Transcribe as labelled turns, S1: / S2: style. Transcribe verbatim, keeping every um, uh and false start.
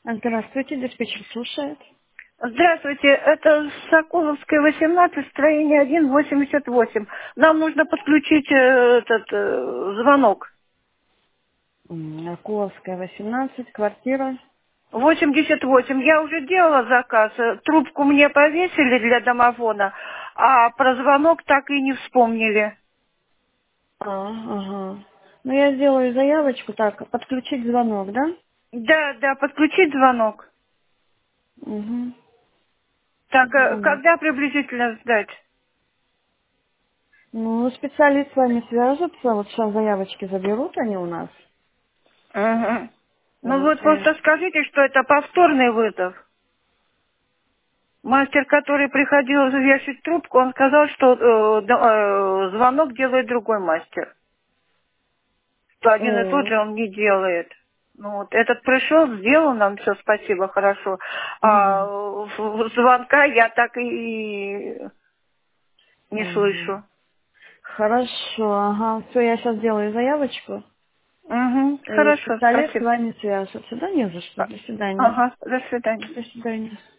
S1: Здравствуйте, диспетчер слушает.
S2: Здравствуйте, это Соколовская, восемнадцать, строение один, восемьдесят восемь. Нам нужно подключить э, этот э, звонок.
S1: М, Акуловская, восемнадцать, квартира.
S2: восемьдесят восемь. Я уже делала заказ. э, Трубку мне повесили для домофона, а про звонок так и не вспомнили.
S1: А, ага. Ну, я сделаю заявочку, так, подключить звонок, да?
S2: Да, да, подключить звонок.
S1: Угу.
S2: Так, э,
S1: Звонок.
S2: когда приблизительно сдать?
S1: Ну, специалист с вами свяжется, вот сейчас заявочки заберут они у нас.
S2: Угу. Ну
S1: Вот,
S2: вот
S1: и...
S2: просто скажите, что это повторный вызов. Мастер, который приходил вешать трубку, он сказал, что э, да, э, звонок делает другой мастер. Что один и тот
S1: О,
S2: же он не делает. Ну вот этот пришел, сделал нам все, спасибо, хорошо. А
S1: угу.
S2: в- в- звонка я так и не
S1: Угу.
S2: слышу.
S1: Хорошо, ага. Все, я сейчас делаю заявочку,
S2: Угу,
S1: и
S2: хорошо,
S1: специалист с
S2: спасибо.
S1: вами свяжется. Да не за что.
S2: А-
S1: До свидания.
S2: Ага, до свидания.
S1: До свидания.